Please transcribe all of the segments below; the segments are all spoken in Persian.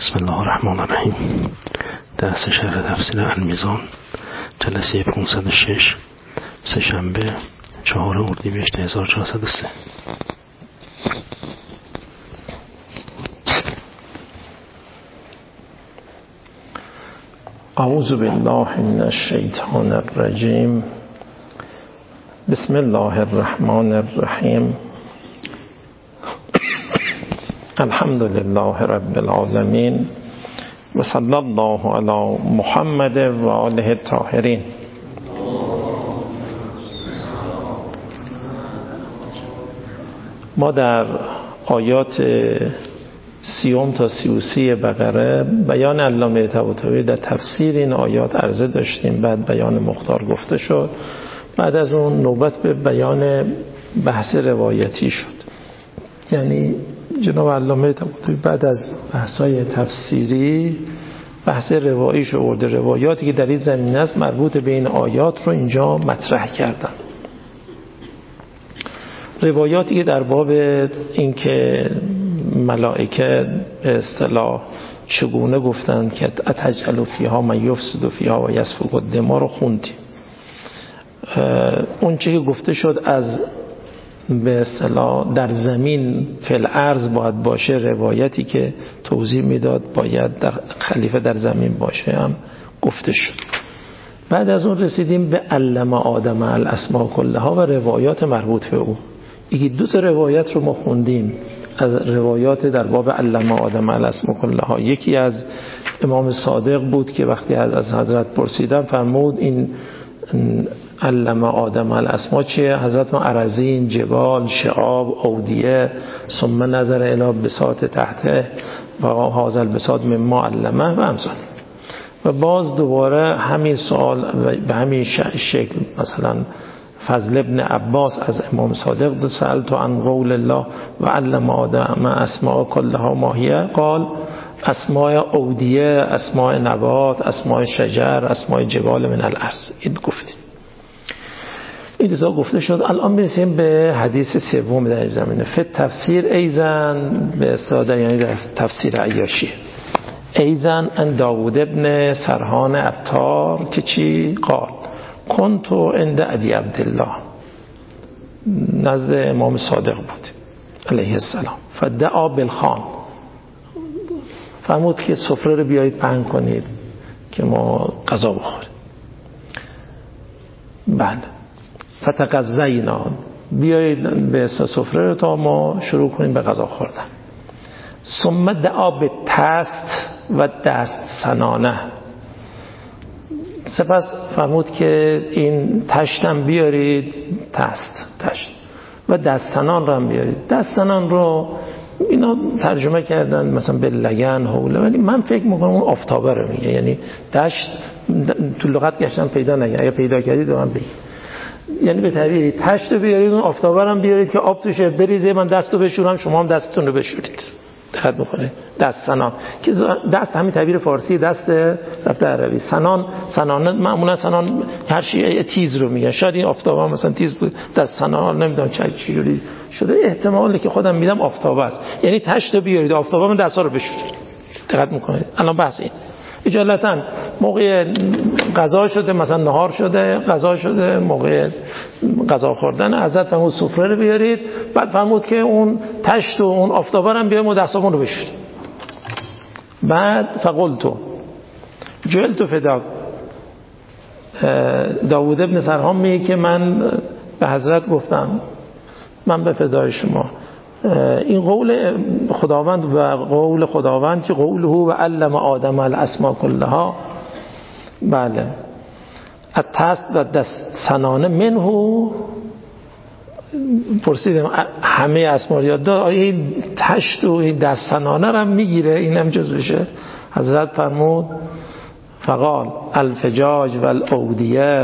بسم الله الرحمن الرحیم. درس شرح تفسیر المیزان، جلسه 506، سه‌شنبه 4 اردیبهشت 1403. اعوذ بالله من الشیطان الرجیم. بسم الله الرحمن الرحیم. الحمد لله رب العالمین و صلی الله علی محمد و آله الطاهرین. ما در آیات 30 تا 33 بقره بیان علامه طباطبایی در تفسیر این آیات عرضه داشتیم، بعد بیان مختار گفته شد، بعد از اون نوبت به بیان بحث روایتی شد. یعنی جناب علامه طباطبایی بعد از بحث‌های تفسیری بحث رواییش آورده، روایاتی که در این زمینه است مربوط به این آیات رو اینجا مطرح کردن. روایاتی که در باب این که ملائکه به اصطلاح چگونه گفتند که اتجعل فیها من یفسد فیها و یسفک الدماء رو خوندیم. اون چیزی که گفته شد از به اصطلاح در زمین فی الارض باید باشه، روایتی که توضیح میداد باید در خلیفه در زمین باشه هم گفته شد. بعد از اون رسیدیم به علم آدم الاسماء کلها و روایات مربوط به او. یکی دو تا روایت رو ما خوندیم از روایات در باب علم آدم الاسماء کلها. یکی از امام صادق بود که وقتی از حضرت پرسیدن فرمود این علم آدم الاسماء چیه؟ حضرت ما ارضین، جبال، شعاب، اودیه، ثم نظر الی بساط تحته و هذا البساط مما علمه و امثال. و باز دوباره همین سوال به همین شکل، مثلا فضل ابن عباس از امام صادق سألت عن قول الله و علم آدم اسماء کلها ما هی؟ قال اسماء اودیه، اسماء نبات، اسماء شجر، اسماء جبال من الارض. این گفتیم. این دو گفته شد. الان برسیم به حدیث سوم در زمینه. فی تفسیر ایزن به اصطلاح یعنی در تفسیر عیاشی. ایزن ان داوود ابن سرحان عطار که چی؟ قال کنتو عند ابی عبدالله، نزد امام صادق بود علیه السلام. فدعا بالخان، فرمود که سفره رو بیایید پهن کنید که ما غذا بخوریم. بله. فتغذینا، بیایید به سفره رو تا ما شروع کنیم به غذا خوردن. ثم دعا به تست و دست سنانه، سپس فرمود که این تشتم بیارید، تشت و دستنان رو هم بیارید. دستنان رو اینا ترجمه کردن مثلا به لگن، حوله، ولی من فکر میکنم اون آفتابه رو میگه. یعنی دشت تو لغت گشتم پیدا نگه، اگه پیدا کردید رو من بگید. یعنی به تعبیری تشت رو بیارید، اون آفتابه رو هم بیارید که آب توشه بریزه، من دست رو بشورم شما هم دستتون رو بشورید. دقت بکنید. دستنان که دست همین تعبیر فارسی دست رفته عربی. سنان معمولا سنان هر چیز تیز رو میگن. شاید این آفتابه مثلا تیز بود، دست سنان نمیدونم چه جوری شده، احتمالی که خودم میدم آفتابه است. یعنی تشت بیارید آفتابه من دستا رو بشورید. دقت میکنید. الان بحث این اجالتا موقع غذا شده، مثلا نهار شده، غذا شده، موقع غذا خوردن حضرت فرمود سفره رو بیارید، بعد فرمود که اون تشت و اون آفتابه هم بیاریم و دستامون رو بشورید. بعد فقلتو جلتو فداک، داوود ابن سرحان میگه که من به حضرت گفتم من به فدای شما. این قول خداوند و قول خداوند که قوله و علم آدم الاسماء کلها. بله. التست و دست سنانه منه، پرسیدم همه اسماء یاد داد، این تشت و این دست سنانه رو میگیره، اینم جزوشه؟ حضرت فرمود فقال الفجاج و الاودیه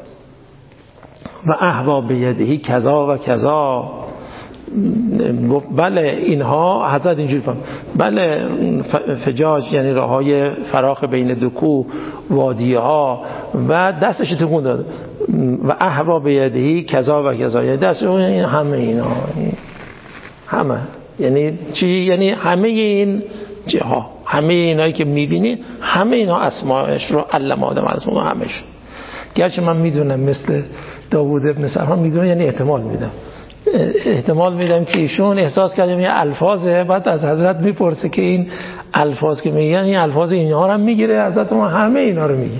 و احوا بیدهی کذا و کذا. گفت بله اینها، حضرت اینجوری فرمود بله فجاج یعنی راههای فراخ بین دو کوه، وادیه ها، و دستش تکون داد. و احوا بیدهی کذا و کذا، یعنی دست این همه اینا، همه یعنی چی؟ یعنی همه این جاها. همه اینایی که میبینی همه اینا اسماءش رو علم آدم اسماء همش. گرچه من میدونم مثل داوود ابن سرحان میدونم، یعنی احتمال میدم که ایشون احساس کردیم یه الفاظه، بعد از حضرت میپرسه که این الفاظ که میگن این الفاظ اینها رو هم میگیره، حضرت ما همه اینا رو میگیره.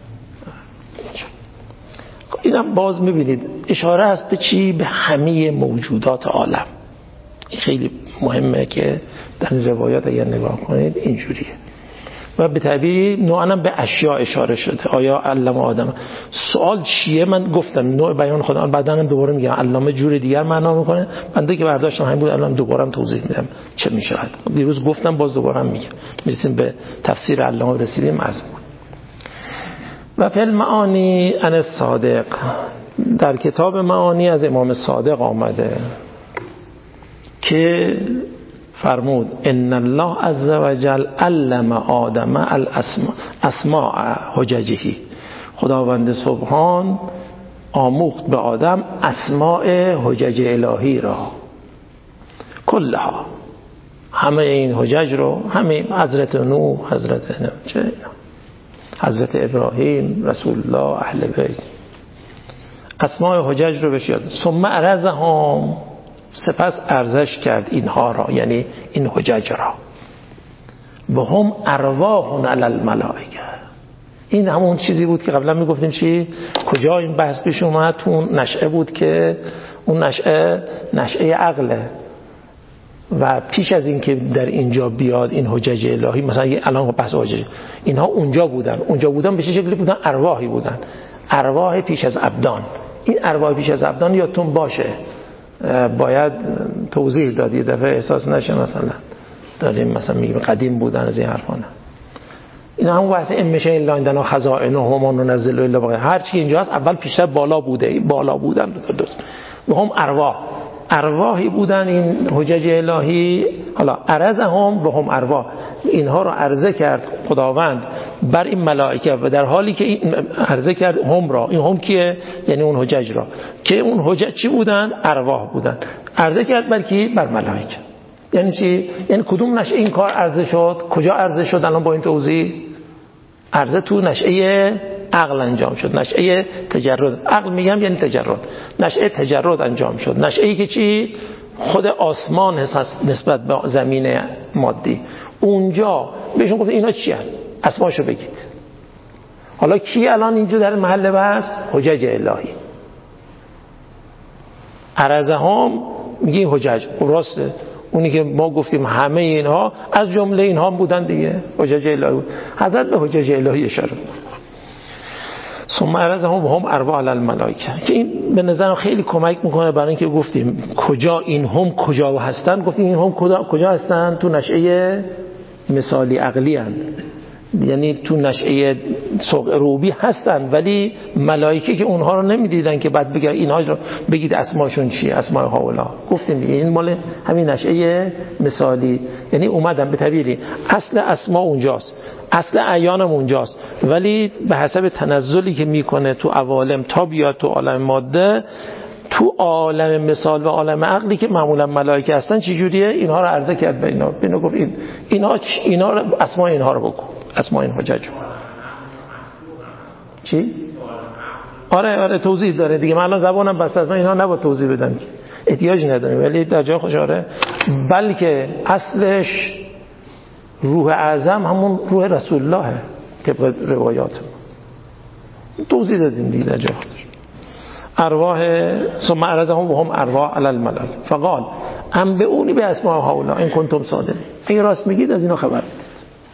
اینم باز میبینید اشاره هست به چی؟ به همه موجودات عالم. این خیلی مهمه که در روایات اگر نگاه کنید اینجوریه. و به طبیعی نوعاً به اشیاء اشاره شده. آیا علم آدم؟ سوال چیه؟ من گفتم نوع بیان خودم، بعداً دوباره میگم علامه جور دیگر معنا میکنه. بنده که برداشتم همین بود، الان دوباره توضیح میدم چه میشه. دیروز گفتم باز دوباره میگم. میرسیم به تفسیر علامه رسیدیم عرض میکنم. و فی المعانی عن الصادق، در کتاب معانی از امام صادق آمده که فرمود ان الله عز وجل علم آدم اسماء حججه، خداوند سبحان آموخت به آدم اسماء حجج الهی را، کلها، همه این حجج رو، همه حضرت نوح، حضرت ابراهیم، رسول الله، اهل بیت، اسماء حجج رو بهش یاد. ثم عرضهم، سپس ارزش کرد اینها را، یعنی این حجج را. و هم ارواح علی الملائکه. این همون چیزی بود که قبلا میگفتیم چی؟ کجا این بحث پیش اومد؟ تو اون نشأه بود که اون نشأه عقله. و پیش از این که در اینجا بیاد این حجج الهی، مثلا الان بحث حجج، اینها اونجا بودن به چه شکلی بودن؟ ارواحی بودن، ارواح پیش از ابدان. این ارواح پیش از ابدان یادتون باشه، باید توضیح داد، یه دفعه احساس نشه مثلا داریم مثلا میگیم قدیم بودن از این حرفانه. این همون بحث امشه الا عندنا خزائن و ما ننزل الا بقیه، هر چی اینجا هست اول پیشتر بالا بودن. و هم ارواحی بودن این حجج الهی. حالا عرضهم و هم ارواح، اینها رو عرضه کرد خداوند بر این ملائکه، و در حالی که این عرضه کرد هم را، این هم کیه؟ یعنی اون حجج را، که اون حجج چی بودن؟ ارواح بودن. عرضه کرد بر کی؟ بر ملائکه. یعنی چی؟ یعنی کدوم نشأه این کار عرضه شد؟ کجا عرضه شد؟ الان با این توضیح عرضه تو نشأه عقل انجام شد، نشأه تجرد. عقل میگم یعنی تجرد، نشأه تجرد انجام شد. نشأه‌ای که چی؟ خود آسمان هست نسبت به زمین مادی. اونجا بهشون گفت اینا چی هست؟ اسماشو بگید. حالا کی الان اینجا در محل بحث؟ حجج الهی. عرضهم میگه حجج، راسته، اونی که ما گفتیم همه اینها از جمله اینها بودن دیگه، حجج الهی بود. حضرت به حجج الهی اشاره کرد. ثم عرضهم و هم ارواح علی الملائکه، که این به نظرم خیلی کمک میکنه برای اینکه گفتیم کجا این هم کجا هستن. گفتیم این هم کجا هستن؟ تو نشأه مثالی عقلی هستن، یعنی تو نشأه روبی هستن، ولی ملائکه که اونها رو نمیدیدن که بعد بگن اینها رو بگید اسماشون چیه، اسماء هاولا. گفتیم این مال همین نشأه مثالی، یعنی اومدن به تعبیری اصل اسما اونجاست، اصل اعیانم اونجاست، ولی به حسب تنزلی که میکنه تو عوالم تا بیاد تو عالم ماده، تو عالم مثال و عالم عقلی که معمولا ملائکه هستن چی جوریه؟ اینها رو عرضه کرد به اینا گفت اینا رو اسماء اینها رو بگو، اسماء این حجج. چی؟ آره توضیح داره دیگه. من الان زبانم بسته است، من اینا نباید توضیح بدم که احتیاج نداریم، ولی در جای خوش آره، بلکه اصلش روح اعظم همون روح رسول الله طبق روایات توضیح دادیم دیگه در جای خودش. ارواح ثم عرضهم و هم ارواح علی الملائکه فقال انبئونی باسماء هؤلاء ان کنتم صادقین، اگه راست میگید از اینا خبر بدید.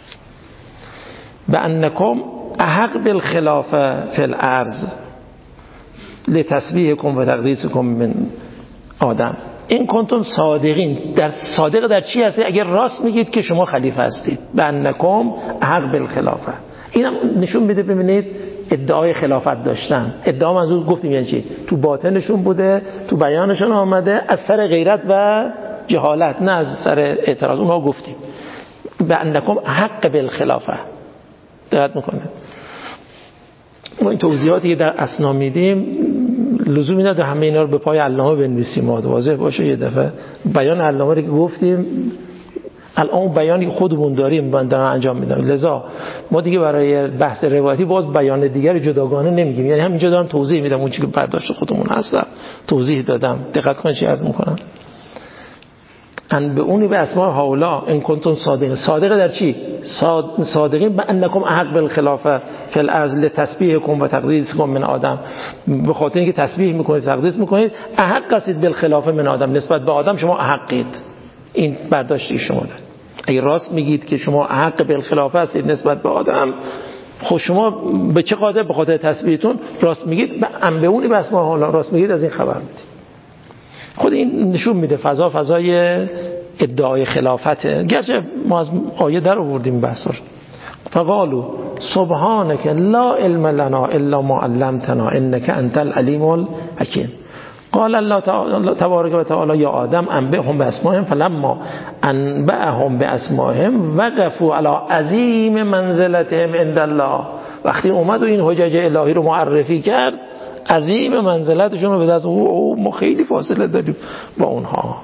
بانکم احق بالخلافه فی الارض لتسبیحکم و تقدیسکم من آدم. این کنتم صادقین، در صادق در چی هستی؟ اگر راست میگید که شما خلیفه هستید. بانکم حق بالخلافه، اینم نشون میده ببینید ادعای خلافت داشتن. ادعا منظور گفتیم یعنی چی؟ تو باطنشون بوده، تو بیانشون آمده، از سر غیرت و جهالت، نه از سر اعتراض. اونها گفتیم بانکم حق بالخلافه. دقت میکنه ما این توضیحاتی که در اسنا میدیم لزومی نداره همه اینا رو به پای علامه بنویسیم، واضح باشه. یه دفعه بیان علامه رو که گفتیم الان بیانی خودمون داریم من انجام میدم، لذا ما دیگه برای بحث روایتی باز بیان دیگر جداگانه نمیگیم. یعنی همینجا دارم توضیح میدم اون چیزی که برداشت خودمون هست توضیح دادم. دقت کنید چی عرض میکنم. ان به اونی به اسماء هؤلاء ان کنتم صادقین. صادق در چی؟ صادقین به انکم احق بالخلافه فی الارض لتسبیحکم و تقدیسکم من آدم. به خاطر اینکه تسبیح میکنید تقدیس میکنید احق هستید بالخلافه من آدم، نسبت به آدم شما احقید. این برداشتی شما دارید. اگه راست میگید که شما احق بالخلافه هستید نسبت به آدم، خب شما به چه قادر؟ به خاطر تسبیحتون راست میگید. به انبئونی به اسماء هؤلاء راست میگید، از این خبر میدید. خود این نشون میده فضای ادعای خلافته. گرچه ما از آیه در آوردیم بحثا. فقالوا سبحانك لا علم لنا الا ما علمتنا انك انت العلیم الحکیم. قال الله تبارک و تعالی یا آدم انبئهم باسمائهم فلما انبأهم باسمائهم وقفوا على عظیم منزلتهم عند الله. وقتی اومد و این حجج الهی رو معرفی کرد، عظیم منزلتشون رو به دست ما خیلی فاصله داریم با اونها.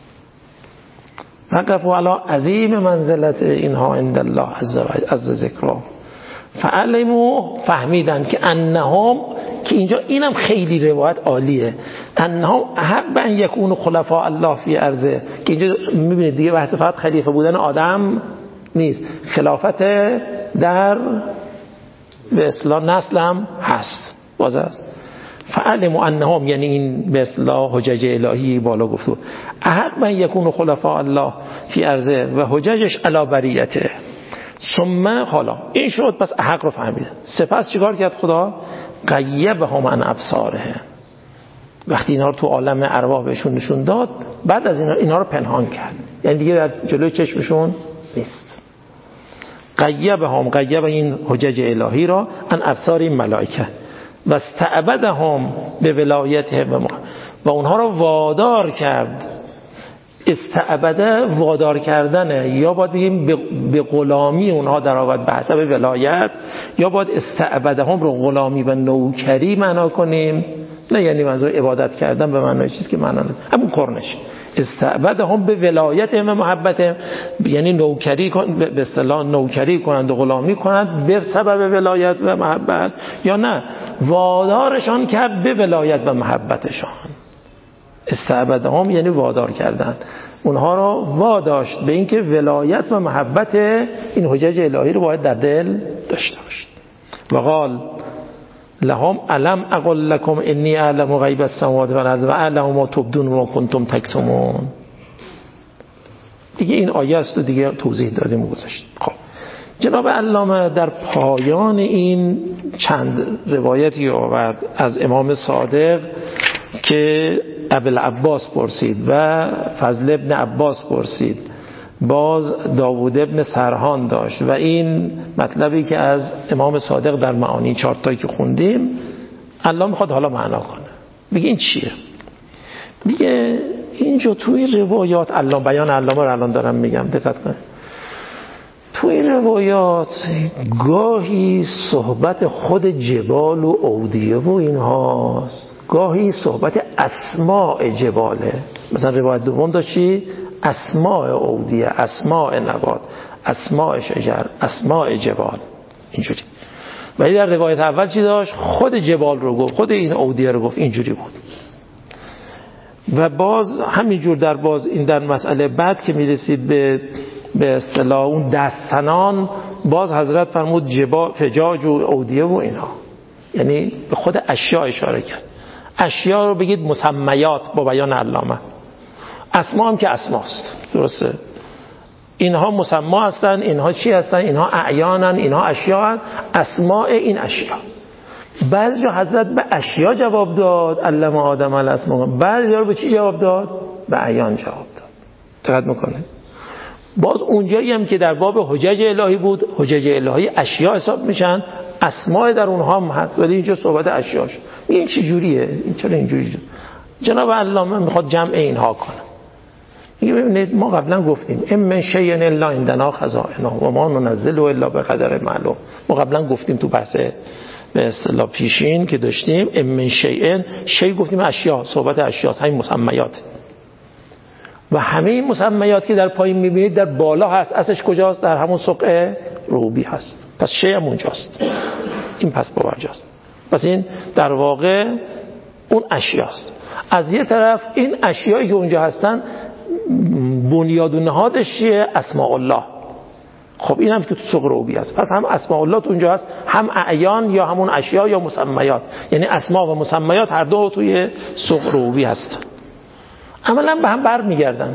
وقفوا علی عظیم منزلت اینها عند الله عز ذکره. فعلموا فهمیدن که انهم، که اینجا اینم خیلی روایت عالیه، انهم احق ان یکونوا خلفاء الله فی ارضه. که اینجا میبینید دیگه بحث فقط خلیفه بودن آدم نیست، خلافت در به اصطلاح نسل هم هست. باز است فعلموا انهم، یعنی این به اصطلاح حجج الهی بالا گفتو، احق من یکون خلفاء الله فی ارضه و حججش علی بریته. ثم حالا این شد، پس احق رو فهمیدن. سپس چیکار کرد خدا؟ غیبهم عن ابصاره. وقتی اینا رو تو عالم ارواح بهشون نشون داد، بعد از اینا رو پنهان کرد، یعنی دیگه در جلوی چشمشون نیست. غیب این حجج الهی را عن ابصار این ملائکه و استعبدهم به ولایتهم و اونها رو وادار کرد. استعبده وادار کردنه، یا باید بگیم به غلامی اونها در آورد به حسب ولایت، یا باید استعبدهم رو غلامی و نوکری معنا کنیم. نه یعنی منظور عبادت کردن به معنای چیزی که معنا نه، همون کرنش. استعبدهم به ولایتهم و محبتهم، یعنی نوکری به اصطلاح نوکری کنند و غلامی کنند به سبب ولایت و محبت، یا نه وادارشان کرد به ولایت و محبتشان. استعبدهم یعنی وادار کردن، اونها رو واداشت به اینکه ولایت و محبت این حجج الهی رو باید در دل داشته باشید. و قال لهم علم اقل لكم انی اعلم غیب السماوات والارض و اعلم ما تبدون و ما کنتم تکتمون. دیگه این آیه است و دیگه توضیح دادیم و گذاشتیم. خب جناب علامه در پایان این چند روایتی آورد از امام صادق که ابوالعباس پرسید و فضل ابن عباس پرسید، باز داوود ابن سرحان داشت و این مطلبی که از امام صادق در معانی 4 تایی که خوندیم الله میخواد حالا معنا کنه. میگه این چیه؟ میگه اینجا توی روایات بیان علامه رو الان دارم میگم، دقت کنید. توی روایات گاهی صحبت خود جبال و اودیه و اینهاست، گاهی صحبت اسماء جباله. مثلا روایت دوم داشتی اسماء اودیه، اسماء نبات، اسماء شجر، اسماء جبال، اینجوری. ولی در روایت اول چی داشت؟ خود جبال رو گفت، خود این اودیه رو گفت، اینجوری بود. و باز همینجور در باز این در مسئله بعد که میرسید به اصطلاح اون دستنان، باز حضرت فرمود جبال فجاج و اودیه و اینا، یعنی به خود اشیاء اشاره کرد. اشیاء رو بگید مسمیات با بیان علامه، اسما هم که اسماست، درسته؟ اینها مسما هستن، اینها چی هستن؟ اینها اعیانن، اینها اشیاء، اسماء این اشیاء. بعضی جا حضرت به اشیاء جواب داد، علم آدم الاسماء، بعضی جا به چی جواب داد؟ به اعیان جواب داد. دقت میکنه. باز اونجایی هم که در باب حجج الهی بود، حجج الهی اشیاء حساب میشن، اسماء در اونها هم هست، ولی اینجا صحبت اشیاءش. این چه جوریه؟ این چرا اینجوری؟ جناب علامه میخواد جمع اینها کنه. میگه ببینید ما قبلا گفتیم ام من شیء الا عندنا خزائنه و ما ننزل الا بقدر معلوم. ما قبلا گفتیم تو بحث به اصطلاح پیشین که داشتیم ام من شیء، شیء گفتیم اشیاء، صحبت اشیاء، همین مسمیات. و همه این مسمیات که در پایین میبینید در بالا هست. اصلش کجاست؟ در همون سوق روبی هست. پس شیء هم اونجاست، این پس باورجاست. پس این در واقع اون اشیاست. از یه طرف این اشیایی که اونجا هستن بنیاد و نهادش چیه؟ اسماء الله. خب این هم که تو سوق روبی هست. پس هم اسماء الله تو اونجا هست، هم اعیان یا همون اشیا یا مسمیات، یعنی اسماء و مسمیات هر دو توی سوق روبی هست. عملا به هم برمیگردن.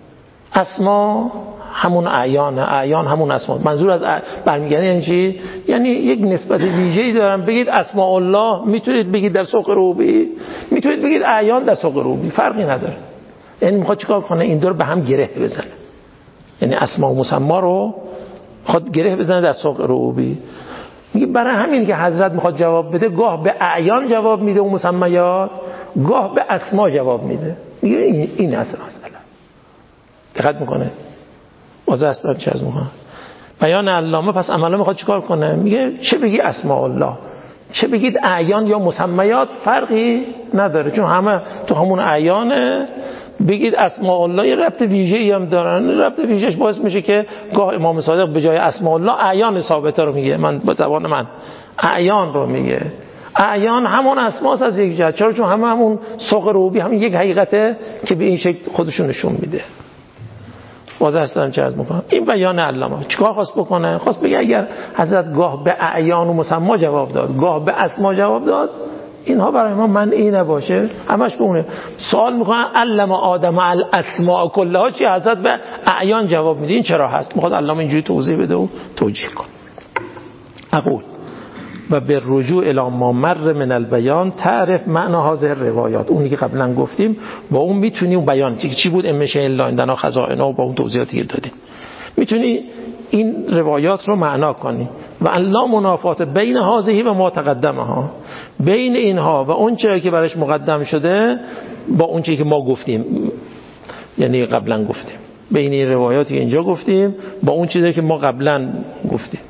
اسماء همون اعیان، اعیان همون اسماء. منظور از برمیگردن یعنی چی؟ یعنی یک نسبت ویژه‌ای دارن. بگید اسماء الله میتونید بگید در سوق روبی، میتونید بگید اعیان در سوق روبی، فرقی نداره. یعنی میخواد چیکار کنه؟ این دور به هم گره بزنه. یعنی اسماء و مسما رو میخواد گره بزنه در سوق روبی. میگه برای همین که حضرت میخواد جواب بده، گاه به اعیان جواب میده و مسمیات، گاه به اسما جواب میده. میگه این اصل مسئله. دقت میکنه؟ واضح است چه از میکنه بیان علامه. پس عملا میخواد چیکار کنه؟ میگه چه بگی اسماء الله، چه بگید اعیان یا مسمیات، فرقی نداره، چون همه تو همون اعیانه. بگید اسماء الله یه ربط ویژه‌ای هم دارن. ربط ویژه‌اش باعث میشه که گاه امام صادق به جای اسماء الله اعیان ثابته رو میگه. من با زبان من اعیان رو میگه. اعیان همون اسماء از یک جهت. چرا؟ چون همون سوق روبی همین یک حقیقته که به این شکل خودشون نشون میده. واضح است چه از میکنم. این بیان علامه چیکار خواست بکنه؟ خواست بگه اگر حضرت گاه به اعیان و مسما جواب داد، گاه به اسما جواب داد، اینها برای ما منعی نباشه. همش به اونه. سوال میکنن علم آدم الاسماء کلها، چی؟ حضرت به اعیان جواب میده. این چرا هست؟ میخواد علامه اینجوری توضیح بده و توجیه کنه. اقول و به رجوع الی ما مر من البیان تعرف معنی هذه الروایات. اونی که قبلا گفتیم با اون میتونی اون بیان چی بود؟ امشه الا عندنا خزائن، و با اون توضیحاتی که دادیم میتونی این روایات رو معنا کنی. و الا منافات بین هذه و ما تقدمها، بین اینها و اون چیزی که برش مقدم شده با اون چیزی که ما گفتیم، یعنی قبلا گفتیم، بین این روایاتی که اینجا گفتیم با اون چیزی که ما قبلا گفتیم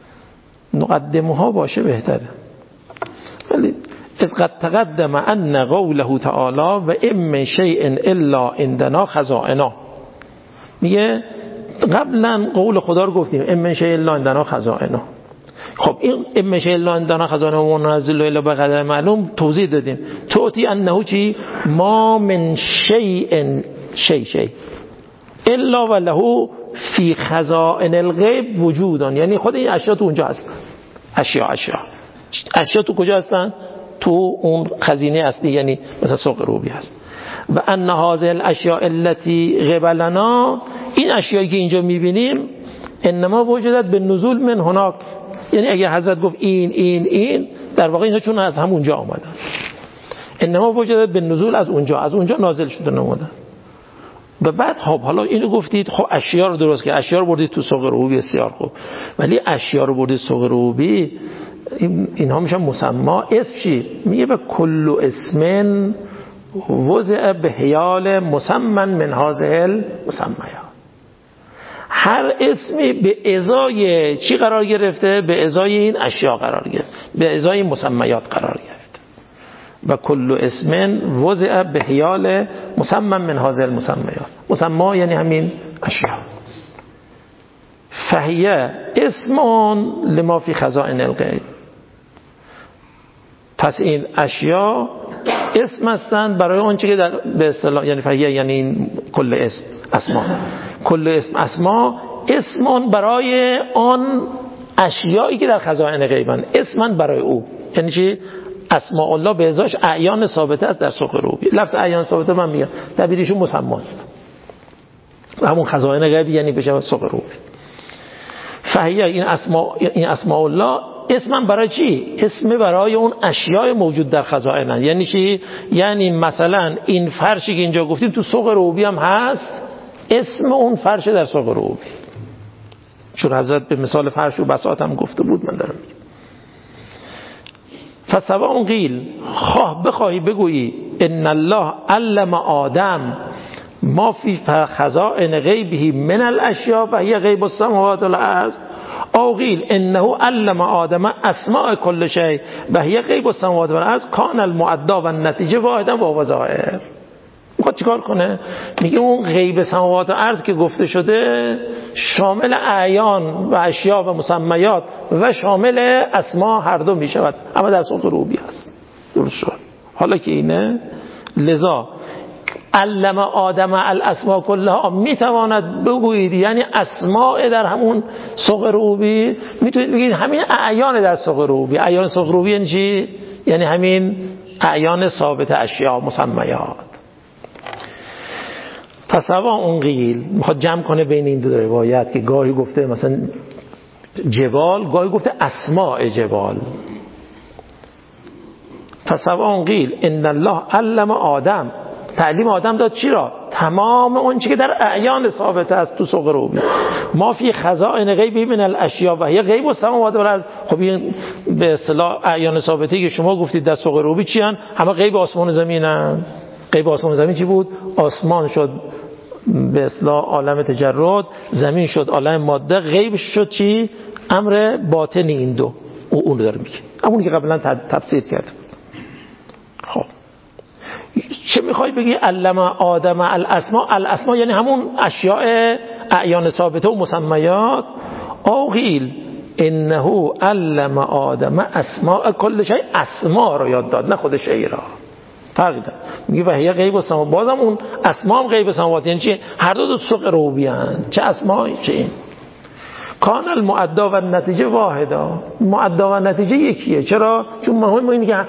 نقدمها باشه بهتره. ولی اذ قد تقدم ان قوله تعالی و ام من شیء الا عندنا خزائنه. میگه قبلا قول خدا رو گفتیم ام من شیء الا عندنا خزائنه. خب این ام من شیء الا عندنا خزائنه و منزل الا بقدر معلوم توضیح دادیم. توتی انه چی؟ ما من شیء شیء الا وله فی خزائن الغیب وجودان. یعنی خود این اشیا تو اونجا هست. اشیا تو کجا هستن؟ تو اون خزینه اصلی، یعنی مثلا سوق روبی هست. و ان هذه الاشیاء التي قبلنا، این اشیایی که اینجا میبینیم انما وجدت به نزول من هناک. یعنی اگه حضرت گفت این در واقع اینا چون از همونجا آمدن. انما وجدت به نزول، از اونجا نازل شده نمودن. و بعد حالا اینو گفتید، خب اشیا رو درست که اشیا رو بردید تو سوق روبی، بسیار خوب، ولی اشیا رو بردید سوق روبی، اینها میشن مسما. اسم چی؟ میگه به کل اسم وضع به حیال مسمن من هذه المسمیات. هر اسمی به ازای چی قرار گرفته؟ به ازای این اشیا قرار گرفته، به ازای مسمیات قرار گرفته. و کل اسم وضع به حیال مسمن من هذه المسمیات. مسما یعنی همین اشیا. فهیه اسمان لما فی خزائن الغیب. پس این اشیا اسم هستند برای اون چیزی که در به اصطلاح، یعنی فهیه یعنی این کل اسم اسما، کل اسم اسما، اسمان برای آن اشیایی که در خزائن غیبن، اسمن برای او. یعنی چی؟ اسماء الله به ازاش اعیان ثابته است در سوق روبی. لفظ اعیان ثابته من میگم تعبیرشون مسماست، همون خزائن غیبی، یعنی بشه سوق روبی. فهیه این اسماء الله اسمم برای چی؟ اسم برای اون اشیاء موجود در خزائن. یعنی چی؟ یعنی مثلا این فرشی که اینجا گفتیم تو سوق روبی هم هست، اسم اون فرش در سوق روبی، چون حضرت به مثال فرش و بساط هم گفته بود. من دارم میگم فسواء قیل، خواه بخواهی بگویی ان الله علم آدم ما فی خزائن غیبه من الاشیاء و هی غیب السماوات والارض، او قیل انه علم آدم اسماء کل شیء و هی غیب السماوات والارض، کان المعدا و النتیجه واحدا و ظاهر. میخواد چیکار کنه؟ میگه اون غیب سماوات و ارض که گفته شده شامل اعیان و اشیا و مسمیات و شامل اسما هر دو میشود، اما در سوق روبی هست. درست شد. حالا که اینه، لذا علم آدم الاسماء کلها میتواند بگویید یعنی اسماء در همون سوق روبی، میتونید بگید همین اعیان در سوق روبی. اعیان سوق روبی یعنی چی؟ یعنی همین اعیان ثابت اشیا مسمیات. فسوا اون قیل میخواد جمع کنه بین این دو روایت که گاهی گفته مثلا جبال، گاهی گفته اسماء جبال. فسوا اون قیل ان الله علم آدم، تعلیم آدم داد چی را؟ تمام اون چی که در اعیان ثابت است تو سوق روبی. ما فی خزائن غیبی من الاشیاء و هی غیب السماوات و الارض. خب این به اصطلاح اعیان ثابتی که شما گفتید در سوق روبی چی ان؟ همه غیب آسمان و زمینن. غیب آسمان و زمین چی بود؟ آسمان شد به اصطلاح عالم تجرد، زمین شد عالم ماده، غیب شد چی؟ امر باطن این دو. اون رو داره میگه، همونی که قبلا تفسیر کرد. خب چه میخوای بگی علم آدم الاسماء؟ الاسماء یعنی همون اشیاء اعیان ثابته و مسمیات. آقیل انه علم آدم اسماء کل شیء، اسماء رو یاد داد نه خود شیء را. فرق داره. میگه وحی غیب و سماوات، بازم اون اسماء هم غیب سماوات یعنی چی؟ هر دو سوق روبی ان. چه اسماء چه این. کان المعدا و نتیجه واحدا، معدا و نتیجه یکیه. چرا؟ چون مهم اینه که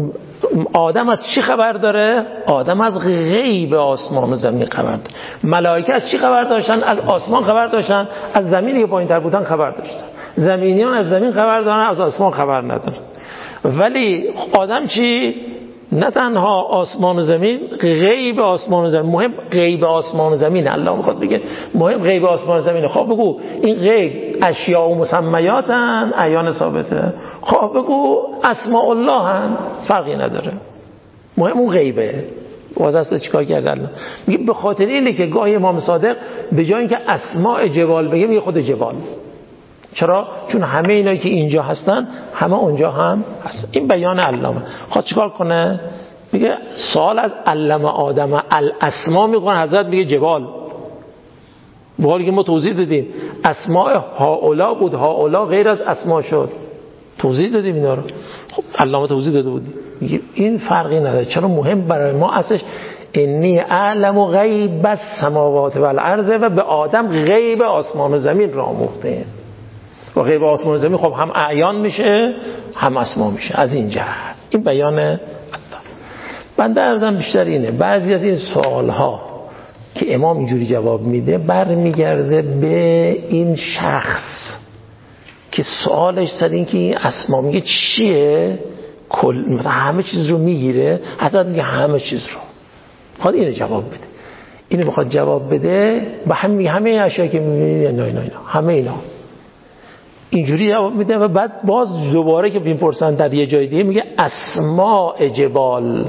آدم از چی خبر داره؟ آدم از غیب آسمان و زمین خبر داره. ملائکه از چی خبر داشتن؟ از آسمان خبر داشتن، از زمینی که پایین تر بودن خبر داشتن. زمینیان از زمین خبر دارن، از آسمان خبر ندارن. ولی آدم چی؟ نه تنها آسمان و زمین، غیب آسمان و زمین. مهم غیب آسمان و زمین. الله میخواد بگه مهم غیب آسمان و زمین. خب بگو این غیب اشیاء و مسمیاتن، اعیان ثابته. خب بگو اسماء الله هن، فرقی نداره. مهم اون غیبه. واسه چیکار کرد الله؟ میگه به خاطر اینه که گاهی امام صادق به جای اینکه اسماء جبال بگه میگه خود جبال. چرا؟ چون همه اینایی که اینجا هستن همه اونجا هم هست. این بیان علامه. خواهد چیکار کنه؟ میگه سوال از علم آدم الاسما میکنه، حضرت میگه جبال. بقولی که ما توضیح دادیم اسماء هاولا بود، هاولا غیر از اسما شد، توضیح دادیم اینا رو. خب علامه توضیح داده بود. میگه این فرقی نداره. چرا؟ مهم برای ما اصلش انی اعلم غیب السماوات و الارض و به آدم غیب آسمان و زمین را آموخته. و غیب آسمان و زمین خب هم اعیان میشه هم اسما میشه. از این جهت این بیان الله. بنده عرضم بیشتر اینه، بعضی از این سوالها که امام اینجوری جواب میده برمیگرده به این شخص که سوالش سر این که این اسما میگه چیه، کل مثلا همه چیز رو میگیره. حضرت میگه همه چیز رو. خواهد اینو جواب بده. اینو میخواد جواب بده به همه اشیاء که میبینید اینا همه اینا اینجوری جواب میده. و بعد باز دوباره که میپرسن در یه جای دیگه میگه اسماء جبال.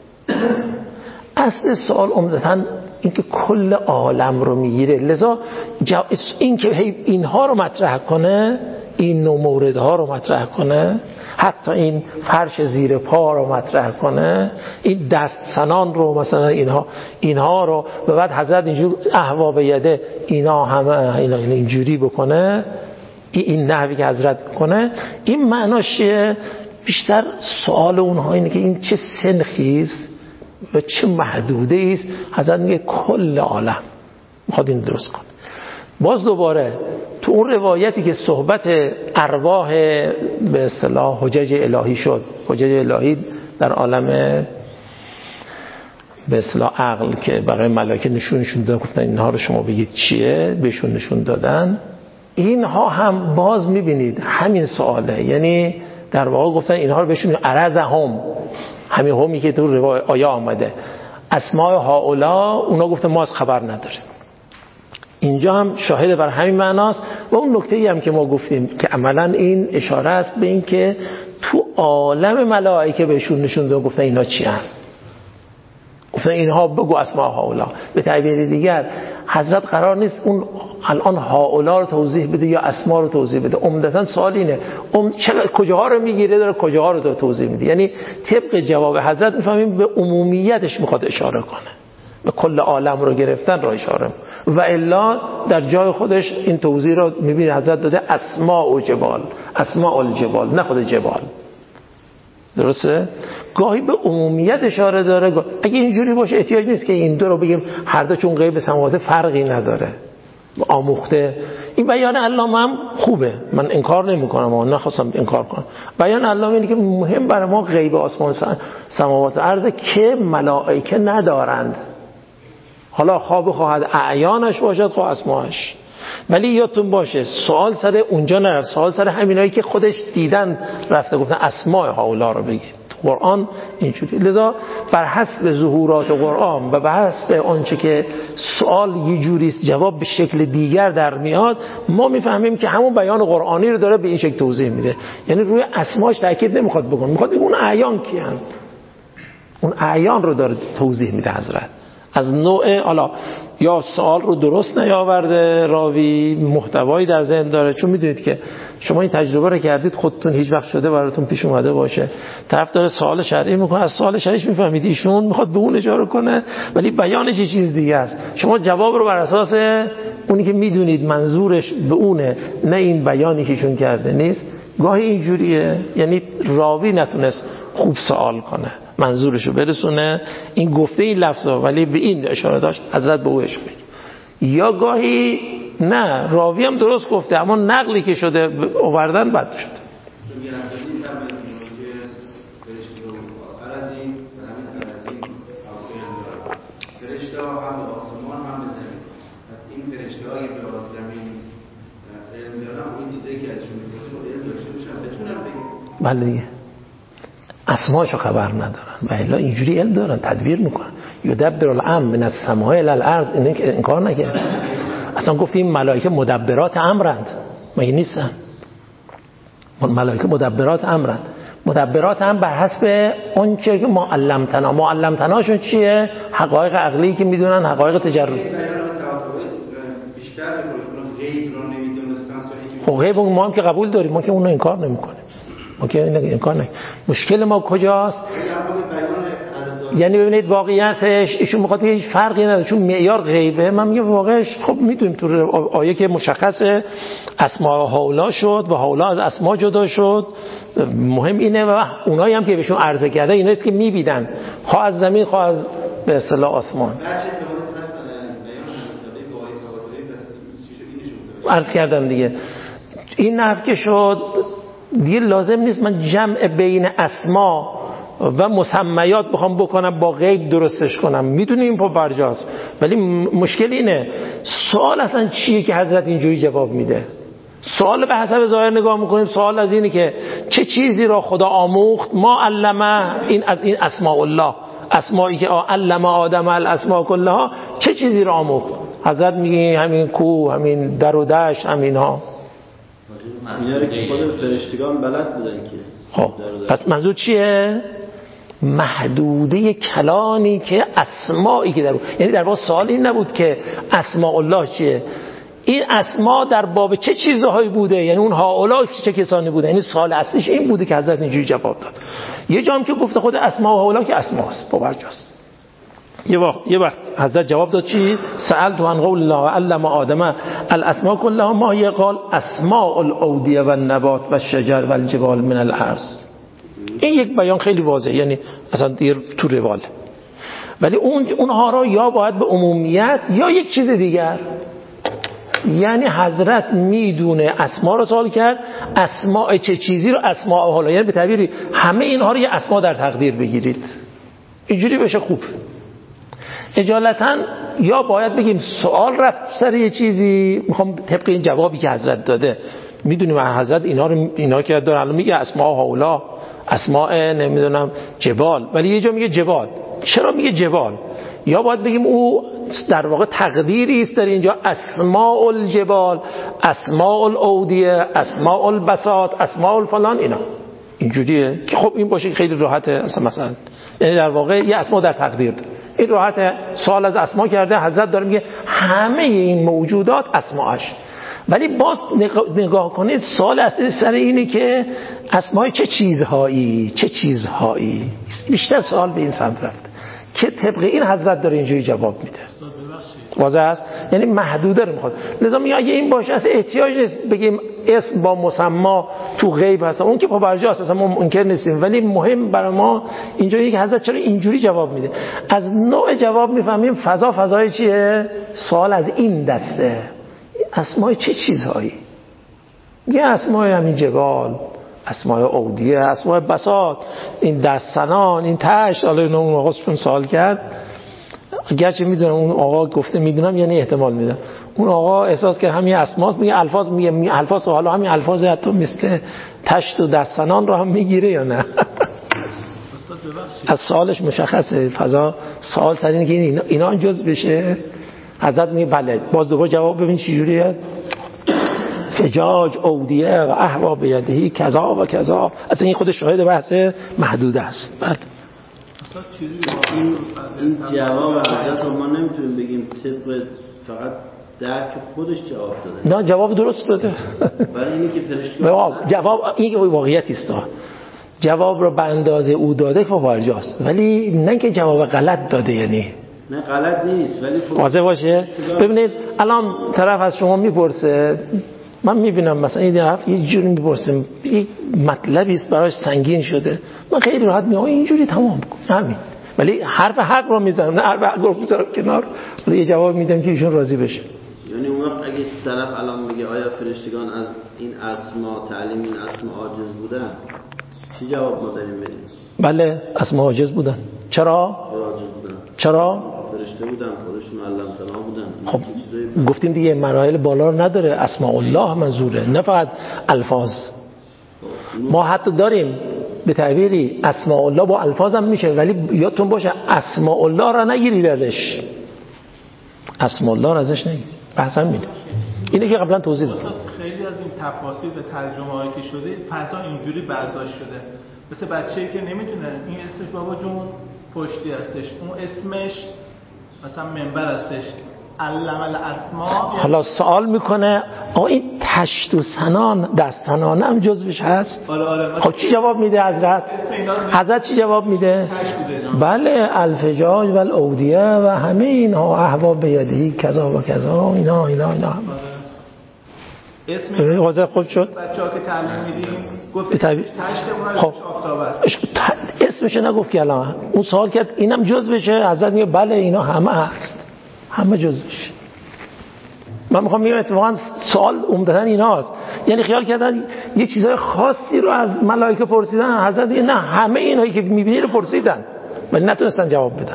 اصل سوال عمدتاً این که کل عالم رو میگیره. لذا این که اینها رو مطرح کنه، این نوع موردها رو مطرح کنه، حتی این فرش زیر پا رو مطرح کنه، این دست سنان رو مثلا اینها رو، و بعد حضرت اینجور احوا به یده اینا همه اینجوری بکنه، این نحوی که حضرت کنه، این معناش چیه؟ بیشتر سوال اونها اینه که این چه سنخیست و چه محدوده است. حضرت میگه کل عالم میخواد این درست کنه. باز دوباره تو اون روایتی که صحبت ارواح به اصطلاح حجج الهی شد، حجج الهی در عالم به اصطلاح عقل که برای ملائکه نشون دادن، گفتن اینها رو شما بگید چیه، بهشون نشون دادن. اینها هم باز میبینید همین سواله، یعنی در واقع گفتن اینها رو بهشون عرضهم، همین همی که تو روایت آیه آمده، اسماء هاولا، اونا گفتن ما از خبر نداریم. اینجا هم شاهد بر همین معناست. و اون نکته‌ای هم که ما گفتیم که عملاً این اشاره است به این که تو عالم ملائکه بهشون نشون دادن، گفتن اینا چی هستن، گفتن اینها بگو اسماء هاولا. به تعبیر دیگر حضرت قرار نیست اون الان هاولا رو توضیح بده یا اسما رو توضیح بده. عمدتاً سوال اینه کجاها رو میگیره، داره کجاها رو توضیح میده. یعنی طبق جواب حضرت میفهمیم به عمومیتش میخواد اشاره کنه. و کل عالم رو گرفتن را اشاره، و الا در جای خودش این توضیح رو میبینید حضرت داده اسماء و جبال، اسماء الجبال، نه خود جبال. درسته؟ گاهی به عمومیت اشاره داره. اگه اینجوری باشه احتیاج نیست که این دو رو بگیم هر دو چون غیب سماوات فرقی نداره، آموخته. این بیان علامه هم خوبه، من انکار نمی‌کنم و نخواستم انکار کنم. بیان علامه اینه که مهم برای ما غیب آسمان سماوات عرض که ملائکه ندارند، حالا خواب خواهد اعیانش باشد خواه اسماش. ولی یادتون باشه سوال سر اونجا نرفت، سوال سر همینایی که خودش دیدن رفته گفتن اسماء هؤلاء رو بگید. قرآن اینجوری، لذا بر حسب ظهورات قرآن و بر حسب آنچه که سوال یه جوریست جواب به شکل دیگر در میاد، ما میفهمیم که همون بیان قرآنی رو داره به این شکل توضیح میده. یعنی روی اسماش تاکید نمیخواد بکنه، میخواد بگه اون اعیان کیان، اون اعیان رو داره توضیح میده حضرت. از نوع حالا یا سوال رو درست نیاورده راوی، محتوایی در ذهن داره، چون میدونید که شما این تجربه رو کردید خودتون، هیچ وقت شده براتون پیش اومده باشه طرف داره سوال شرعی میکنه، از سوال شرعیش میفهمید ایشون میخواد به اون اشاره کنه ولی بیانش یه چیز دیگه است. شما جواب رو بر اساس اونی که میدونید منظورش به اونه، نه این بیانی که ایشون کرده نیست. گاهی اینجوریه، یعنی راوی نتونست خوب سوال کنه، منظورشو برسونه، این گفته این لفظا ولی به این اشاره داشت، حضرت به او اشاره. یا گاهی نه راوی هم درست گفته اما نقلی که شده آوردن بد شد. بله دیگه اسماشو خبر ندارن و الا اینجوری علم دارن، تدبیر میکنن. یدبر الامر من السماء الی الارض، این که انکار نکرد. اصلا گفتیم ملائکه مدبرات امرند، مگه نیستن؟ ملائکه مدبرات امرند. مدبرات هم بر حسب اون چیزی که معلمتناشون چیه؟ حقایق عقلی که میدونن، حقایق تجربی. خب غیب ما هم که قبول داریم، ما که اون رو انکار نمیکنیم، ما که انکار نکنیم. مشکل ما کجاست؟ یعنی ببینید واقعیتش ایشون میخواد هیچ فرقی نداره چون معیار غیبه. من میگم واقعش خب میدونیم تو آیه که مشخصه اسماء هؤلاء شد و هؤلاء از اسماء جدا شد، مهم اینه و اونایی هم که بهشون عرضه کرده اینایی که میبینن، خواه از زمین خواه از به اصطلاح آسمان. عرض کردم دیگه این نحو که شد دیگه لازم نیست من جمع بین اسما و مسمیات بخوام بکنم با غیب درستش کنم، میدونیم پا برجاست. ولی مشکل اینه سوال اصلا چیه که حضرت اینجوری جواب میده. سوال به حسب ظاهر نگاه میکنیم، سوال از اینه که چه چیزی را خدا آموخت، ما علمه، این از این اسماء الله، اسمایی که علم آدم الاسماء کلها، چه چیزی را آموخت. حضرت میگه همین کوه، همین در و دشت، همین ها. اینا که خود فرشتگان بلد بودن که. خب پس منظور چیه؟ محدوده کلانی که اسمایی که در اون، یعنی در واقع سوال این نبود که اسماء الله چیه، این اسما در باب چه چیزهایی بوده، یعنی اون هؤلاء چه کسانی بوده. یعنی سوال اصلیش این بوده که حضرت اینجوری جواب داد. یه جام که گفته خود اسما و هؤلاء که اسماست باورجاست. یه وقت حضرت جواب داد چی؟ سألت عن قول الله علم آدم الاسماء كلها ما هي، قال اسماء الاودیه و النبات و الشجر و الجبال من الارض. این یک بیان خیلی واضحه، یعنی اصلا دیر تو رواله. ولی اونها را یا باید به عمومیت یا یک چیز دیگر. یعنی حضرت میدونه اسما رو سوال کرد، اسماء چه چیزی رو اسماء حالا، یعنی به تعبیری همه اینها رو یه اسما در تقدیر بگیرید، اینجوری بشه خوب. اجالتا یا باید بگیم سوال رفت سر یه چیزی، میخوام طبق این جوابی که حضرت داده، میدونیم حضرت اینا که داره الان میگه اسماء هؤلاء، اسماء نمیدونم جبال، ولی یه جا میگه جبال. چرا میگه جبال؟ یا باید بگیم او در واقع تقدیری است در اینجا، اسماء الجبال، اسماء الاودیه، اسماء البساط، اسماء الفلان، اینا اینجوریه که خب این باشه خیلی راحته اصلا. مثلا یعنی در واقع یه اسما در تقدیر ده. این راحته. سوال از اسما کرده، حضرت داره میگه همه این موجودات اسماءش. ولی باز نگاه کنید سوال اصلی سر اینه که اسمای چه چیزهایی، چه چیزهایی. بیشتر سوال به این سمت رفت که طبق این حضرت داره اینجوری جواب میده. واضح است؟ یعنی محدوده رو میخواد. لذا میگه اگه این باشه اصلا احتیاج نیست بگیم اسم با مسما تو غیب هست، اون که خب برجاست، اصلا ما منکر نیستیم، ولی مهم برای ما اینجوریه که حضرت چرا اینجوری جواب میده. از نوع جواب میفهمیم فضای چیه؟ سوال از این دسته. اسمای چه چیزهایی؟ یه اسمای همین جبال، اسمای اودیه، اسمای بساط، این دستنان، این تشت. حالا اون آقا چون سوال کرد، گرچه میدونم اون آقا گفته میدونم یعنی احتمال میدم، اون آقا احساس که همین اسماست، میگه الفاظ، میگه الفاظ، حالا همین الفاظ حتی مثل تشت و دستنان رو هم میگیره یا نه؟ از سوالش مشخصه فضا. سوال سر اینه که اینا جز بشه. حضرت میگه بله. باز دوباره جواب ببین چه جوریه. فجاج اودیه و احوا بیدهی کذا و کذا. اصلا این خود شاهد بحث محدود است. بله. این جواب حضرت رو ما نمیتونیم بگیم طبق فقط درک خودش جواب داده. نه جواب درست داده. برای اینی که فرشته جواب این واقعیتی است. جواب رو به اندازه او داده که برجاست، ولی نه که جواب غلط داده. یعنی نه غلط نیست ولی واضح باشه. ببینید الان طرف از شما میپرسه، من میبینم مثلا این طرف یه جوری میپرسه، یک مطلبی است براش سنگین شده، من خیلی راحت میگم اینجوری تمام کن همین، ولی حرف حق رو میزنم، نه حرف حق رو میذارم کنار، ولی یه جواب میدم که ایشون راضی بشه. یعنی اون وقت اگه طرف الان میگه آیا فرشتگان از این اسما تعلیم این اسما عاجز بودن، چی جواب ما داریم بدیم؟ بله اسما عاجز بودن. چرا؟ عاجز بودن. چرا؟ فرشته بودن، خودشون علم تنها بودن. خب گفتیم دیگه مراحل بالا رو نداره، اسماء الله منظوره، نه فقط الفاظ. ما حتی داریم به تعبیری اسماء الله با الفاظ هم میشه، ولی یادتون باشه اسماء الله را نگیرید ازش، اسماء الله را ازش نگیرید. بحثم میده اینه که قبلا توضیح دادم. خیلی از این تفاسیر و ترجمه هایی که شده فضا اینجوری برداشت شده، مثل بچه‌ای که نمیدونه این اسمش بابا جون پشتی هستش، اون اسمش مثلا منبر هستش، علم الاسماء. حالا سوال میکنه آقا این تشت و سنان دستنانه هم جزوش هست؟ آره. خب چی جواب میده حضرت؟ حضرت چی جواب میده؟ بله الفجاج و الاودیه و همه اینها، احوا بیدهی کذا و کذا، اینا اسم واضح خوب شد. بچه‌ها که تعلیم میدیم گفت تشت اون خب اسمش نگفت که الان اون سوال کرد اینم جز بشه، حضرت میگه بله اینا همه هست، همه جز بشه. من میخوام بگم اتفاقا سوال عمدتاً ایناست، یعنی خیال کردن یه چیزای خاصی رو از ملائکه پرسیدن، حضرت میگه نه همه اینایی که میبینی رو پرسیدن ولی نتونستن جواب بدن.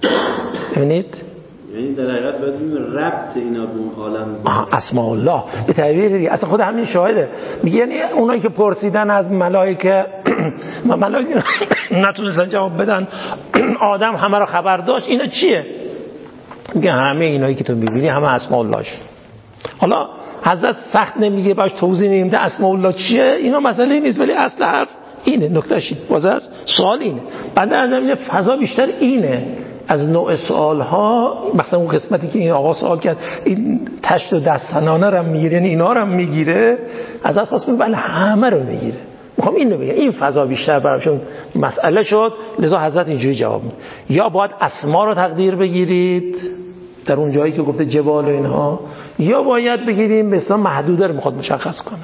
ببینید یعنی در حقیقت باید ربط اینا به اون عالم اسماء الله به تعبیر دیگه اصلا خود همین شاهده. میگه یعنی اونایی که پرسیدن از ملائکه ملائکه نتونستن جواب بدن، آدم همه رو خبر داشت، اینا چیه؟ میگه همه اینایی که تو میبینی همه اسماء الله شه. حالا حضرت سخت نمیگه باش توضیح نمیده اسماء الله چیه، اینا مسئله نیست، ولی اصل حرف اینه، نکتهش اینه. واضح است؟ سوال اینه. بعد از همین فضا بیشتر اینه. از نوع سوال ها مثلا اون قسمتی که این آقا سوال کرد این تشت و دستنانه رو میگیره، یعنی اینا رو میگیره، حضرت خواست بله همه رو میگیره. میخوام اینو بگم این فضا بیشتر براشون مسئله شد، لذا حضرت اینجوری جواب میده. یا باید اسما رو تقدیر بگیرید در اون جایی که گفته جبال و اینها، یا باید بگیریم به اصطلاح محدوده رو میخواد مشخص کنه،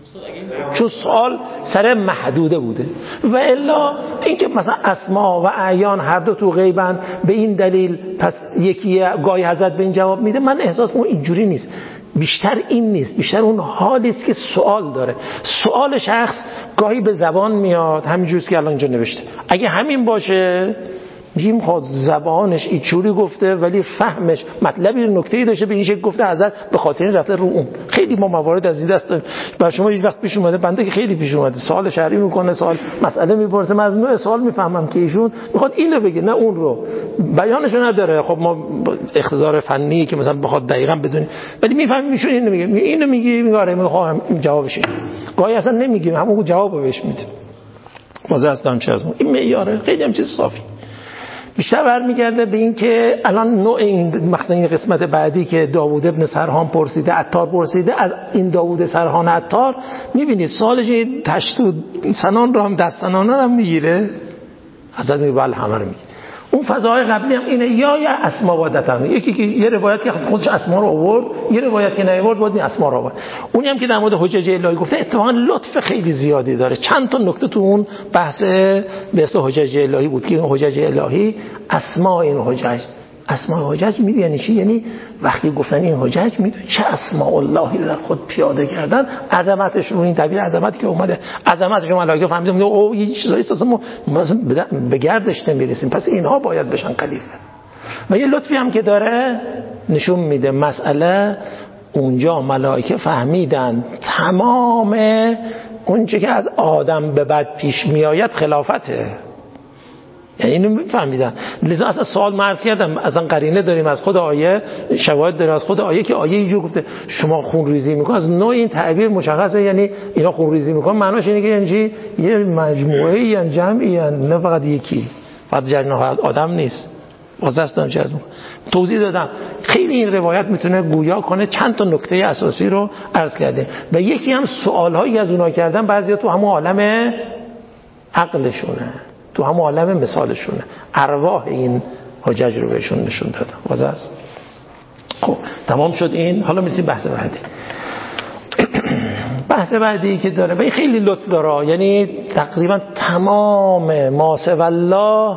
چون سوال سر محدوده بوده. و الا اینکه مثلا اسما و اعیان هر دو تو غیبن به این دلیل پس یکی گاهی حضرت به این جواب میده، من احساس کنم اینجوری نیست، بیشتر این نیست، بیشتر اون حالی است که سوال داره. سوال شخص گاهی به زبان میاد همینجوری که الان اینجا نوشته، اگه همین باشه میگیم خود زبانش اینجوری گفته ولی فهمش مطلبی نکته‌ای داشته به این شکل گفته، حضرت به خاطر این رفته رو اون. خیلی ما موارد از این دست داریم، برای شما هیچ وقت پیش اومده، بنده که خیلی پیش اومده، سوال شرعی میکنه، سوال مسئله میپرسه، من از نوع سوال میفهمم که ایشون میخواد اینو بگه نه اون رو، بیانشو نداره. خب ما اقتدار فنی که مثلا بخواد دقیقاً بدونیم، ولی میفهمیم ایشون اینو میگه، اینو میگه، میگاره، میخوام جوابش اینه، گاهی اصلا نمیگیم همون جوابو بهش میده. واضح است چه از این معیاره، خیلی هم چیز صافی. بیشتر برمیگرده به این که الان نوع این مثلا این قسمت بعدی که داوود ابن سرحان پرسیده، عطار پرسیده، از این داوود سرحان عطار میبینید سوالش تشت و سنان رو هم دستنانه رو هم میگیره، حضرت میگه بله همه رو میگه. اون فضای قبلی هم اینه، یا اسما وادتن، یکی که یه روایتی که خودش اسما رو آورد، یه روایتی نیاورد بود این اسما رو آورد. اونی هم که در مورد حجج الهی گفته اتفاقا لطف خیلی زیادی داره. چند تا نکته تو اون بحث به اسم حجج الهی بود که این حجج الهی اسما این حجج، اسماء حجج میدونی یعنی چی؟ یعنی وقتی گفتن این حجج میدونی چه اسماء اللهی در خود پیاده کردن، عظمتش رو، این تعبیر عظمتی که اومده، عظمتش ملائکه فهمیدن او این چیزایی اصلا ما به گردش نمیرسیم، پس اینها باید بشن خلیفه. و یه لطفی هم که داره نشون میده مسئله اونجا ملائکه فهمیدن تمام اون چه که از آدم به بعد پیش میآید خلافته، یعنی اینو میفهمیدن. لذا اصلا سوال مرز کردم، اصلا قرینه داریم از خود آیه، شواهد داریم از خود آیه که آیه اینجور گفته شما خونریزی میکن، از نوع این تعبیر مشخصه، یعنی اینا خونریزی میکن معناش اینه که یعنی یه مجموعه یعنی جمعی، نه فقط یکی، فقط جناح آدم نیست. واسه جزم توضیح دادم. خیلی این روایت میتونه گویا کنه چند تا نکته اساسی رو عرض کرده و یکی هم سوالهایی از اونها کردن، بعضیا تو همون عالم عقلشونه، تو همون عالم مثالشونه، ارواح این حجج رو بهشون نشون دادن. واضح است؟ خب تمام شد این. حالا میرسیم بحث بعدی. بحث بعدی که داره و خیلی لطف داره، یعنی تقریبا تمام ما سوی الله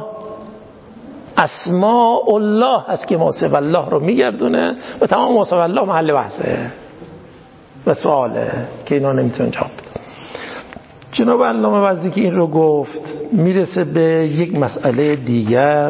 اسماء الله هست که ما سوی الله رو میگردونه و تمام ما سوی الله محل بحثه و سواله که اینا نمیتونن جواب بدن. جناب علامه وزی که این رو گفت میرسه به یک مسئله دیگر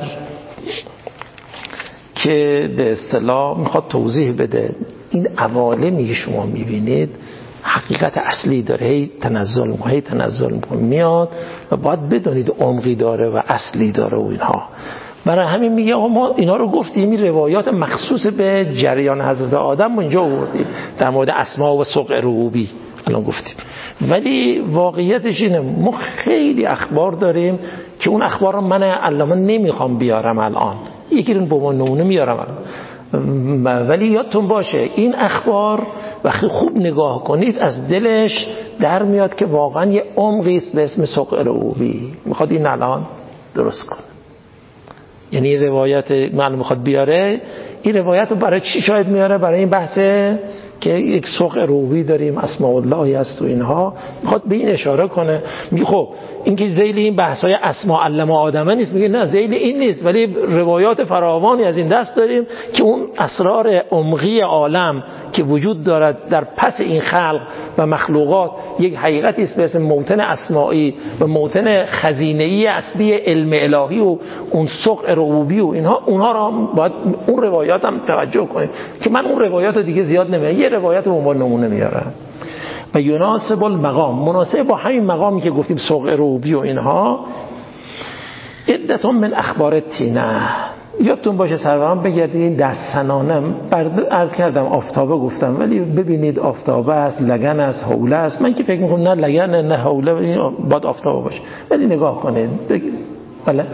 که به اصطلاح میخواد توضیح بده. این عوالمی که شما میبینید حقیقت اصلی داره، هی تنزل میاد و باید بدونید عمقی داره و اصلی داره و اینها. برای همین میگه ما اینا رو گفتیم، این روایات مخصوص به جریان حضرت آدم اینجا آوردیم در مورد اسماء و سوق ربوبی الان گفتیم، ولی واقعیتش اینه ما خیلی اخبار داریم که اون اخبار رو من علامه نمیخوام بیارم الان، یکی رو به عنوان نمونه میارم الان، ولی یادتون باشه این اخبار وقتی خوب نگاه کنید از دلش در میاد که واقعا یه عمقی است به اسم سوق ربوبی میخواد این الان درست کنه. یعنی روایت معلوم میخواد بیاره، این روایت رو برای چی شاید میاره؟ برای این بحثه که یک سوق ربوبی داریم، اسماء الله هست و اینها، میخواد به این اشاره کنه. میگه خب این که ذیل این بحثای اسماء علم آدمه نیست، میگه نه ذیل این نیست، ولی روایات فراوانی از این دست داریم که اون اسرار عمقی عالم که وجود دارد در پس این خلق و مخلوقات یک حقیقتی است به اسم موطن اسمائی و موطن خزینه‌ای اصلی علم الهی و اون سوق ربوبی و اینها، اونها را باید اون روایات هم توجه کنیم که من اون روایات دیگه زیاد نمیارم، یه روایت به عنوان نمونه میارم. و یناسب المقام، مناسب با همین مقامی که گفتیم سوق ربوبی و اینها، عدتون من اخبار تینه. یادتون باشه سروران بگردید دستنانه عرض کردم آفتابه گفتم، ولی ببینید آفتابه است، لگن است، حوله است. من که فکر میکنم نه لگن نه حوله باید آفتابه باشه، ولی نگاه کنید بله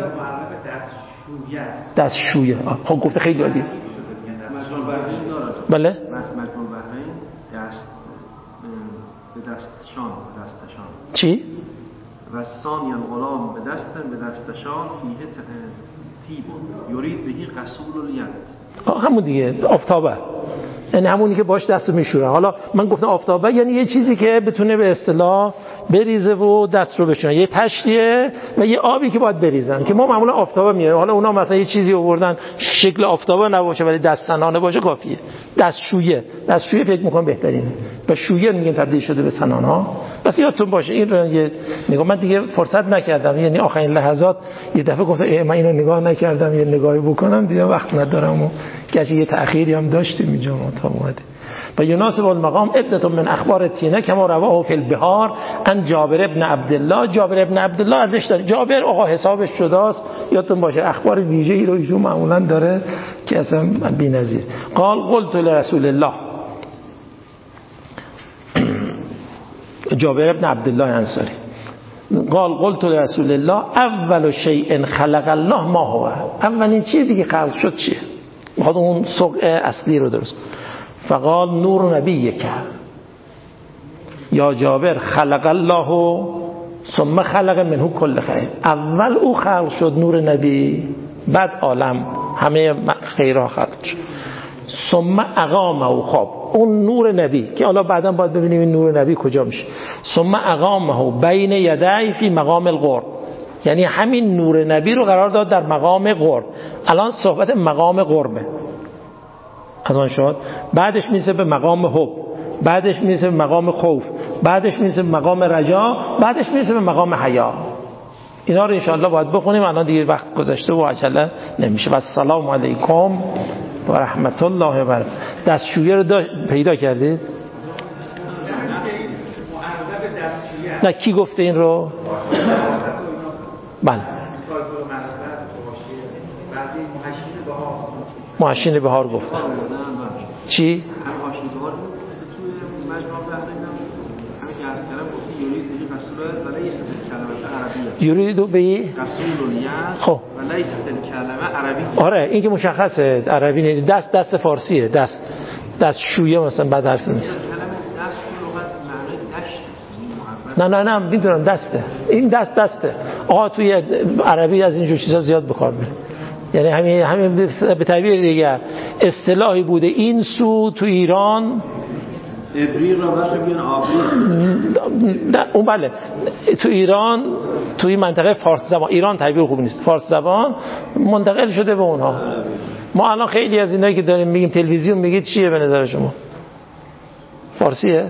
دستشویه. خب گفته خیلی عالی. بله چی؟ و ثانیا غلام به دستشان فیه تیبون یورید بهی قصول الید. همون دیگه آفتابه، یعنی همونی که باش دستو میشوره. حالا من گفتم آفتابه یعنی یه چیزی که بتونه به اصطلاح بریزه و دست رو بشونه، یه تشتیه و یه آبی که باید بریزن که ما معمولا آفتابه میاریم. حالا اونا مثلا یه چیزی آوردن شکل آفتابه نباشه ولی دستنانه باشه کافیه. دستشویه فکر میکنم بهترینه و شویه میگن تبدیل شده به سنان ها. بس یادتون باشه این رو یه نگاه، من دیگه فرصت نکردم، یعنی آخرین لحظات یه دفعه گفتم من اینو نگاه نکردم یه نگاهی بکنم، دیگه وقت ندارم و گاچه یه تأخیری هم داشتیم اینجا تا اومده. و یناسب المقام عدة من اخبار تینه کما رواه فی البحار عن جابر ابن عبدالله. جابر ابن عبدالله ازش داره، جابر آقا حسابش شداست، یادتون باشه اخبار ویژه‌ای رو ایشون معمولا داره که اصلا بی‌نظیر. قال قلت لرسول الله، جابر ابن عبدالله انصاری قال قلت لرسول الله اول شیء خلق الله ما هو، اولین چیزی که خلق شد چیه؟ میخواد اون سوق اصلی رو درست. فقال نور نبیک یا جابر خلق الله ثم خلق منه کل خیر. اول او خلق شد نور نبی، بعد عالم همه خیرها خلق شد. ثم اقامه، خب اون نور نبی که حالا بعدا باید ببینیم این نور نبی کجا میشه. ثم اقامه بین یدی فی مقام القرب، یعنی همین نور نبی رو قرار داد در مقام قرب. الان صحبت مقام قربه از آن شد، بعدش میرسه به مقام حب، بعدش میرسه به مقام خوف، بعدش میرسه به مقام رجا، بعدش میرسه به مقام حیا. اینا رو انشاءالله باید بخونیم، الان دیگه وقت گذشته و عجله نمیشه. و السلام علیکم و رحمت الله و برکاته. دستشویه رو پیدا کردید؟ نه کی گفته این رو؟ بله محشین بهار گفته. چی؟ یوریدو به خب آره این که مشخصه عربی نیست، دست فارسیه، دست شویه مثلا بعد حرف نیست. نه میدونم دسته، این دسته آقا توی عربی از اینجور چیزا زیاد بکار میره، یعنی همین به تعبیر دیگر اصطلاحی بوده این سو تو ایران ابریق را وقتی بیان آبریق اون بله تو ایران توی منطقه فارس زبان، ایران تعبیر خوب نیست، فارس زبان منتقل شده به اونها. ما الان خیلی از اینایی که داریم میگیم تلویزیون میگید چیه به نظر شما؟ فارسیه؟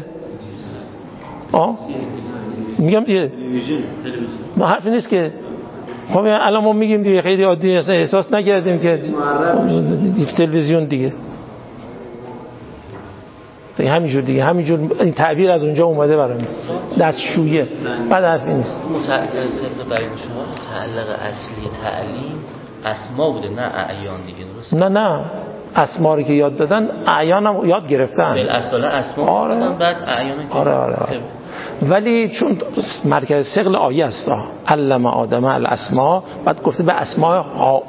میگم دیگه ما حرفی نیست که خب الان ما میگیم دیگه خیلی عادی اصلا احساس نکردیم که تلویزیون دیگه همینجور دیگه، همینجور این تعبیر از اونجا اومده برام دستشویه، بعد حرفی نیست. طبق بیان شما متعلق اصلی تعلیم اسما بوده نه اعیان دیگه، درست؟ نه اسما که یاد دادن اعیان هم یاد گرفتن، بالاصل اسما آره. بعد اعیان آره. ولی چون مرکز ثقل آیه است علم آدم الاسما، بعد گفته به اسماء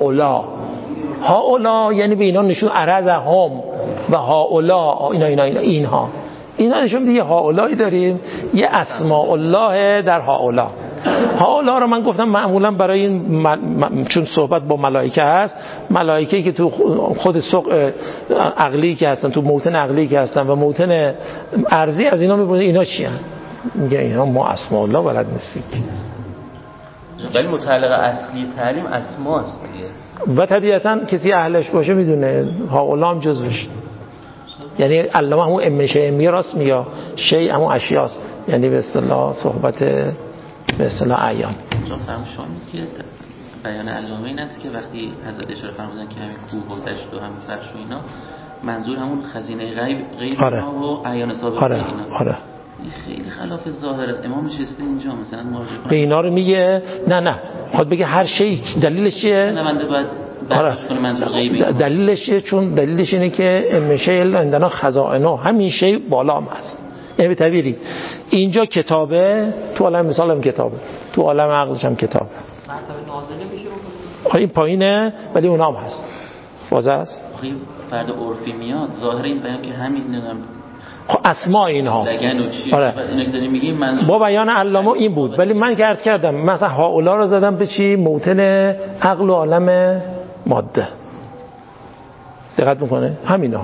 هاولا یعنی به اینا نشون عرضهم و هاولا اینها نشون دیگه هاولایی داریم، یه اسماء الله در هاولا رو من گفتم معمولا برای این چون صحبت با ملائکه هست، ملائکه‌ای که تو خود سوق عقلی که هستن، تو موطن عقلی که هستن و موطن ارضی، از اینا میپرسن اینا چی هستن؟ میگه اینا ما اسماء الله بلد نیستیم. ولی متعلق اصلی تعلیم اسماست دیگه، و طبیعتا کسی اهلش باشه میدونه هاولا هم جزوش، یعنی علامه همون امشه راست میگه، شی همون اشیاست، یعنی به اصطلاح صحبت به اصطلاح اعیان. چون فرمایشون که بیان علامه این است که وقتی حضرت اشاره فرمودن که همین کوه و دشت و همین فرش و اینا منظور همون خزینه غیب آره. و اعیان سابقه آره. اینا. آره. خیلی خلاف ظاهره. امام نشسته اینجا مثلا مراجعه کنه به اینا رو میگه نه خود بگه هر شی دلیلش چیه؟ نمنده باید برداشت کنه منظور غیبی. دلیلش چیه؟ چون دلیلش اینه که امشه عندنا خزائنه، همین شی بالا هم هست. یعنی به تعبیری اینجا کتابه، تو عالم مثال هم کتابه، تو عالم عقلش هم کتابه. مرتبه نازله میشه این پایینه ولی اونام هست. واضح است؟ آخه فرد عرفی میاد ظاهر این بیان که همین خب اسماء اینها آره. اینا که داریم میگیم با بیان علامه این بود، ولی من که عرض کردم مثلا هاولا رو زدم به چی؟ موطن عقل و عالم ماده. دقت میکنه همینا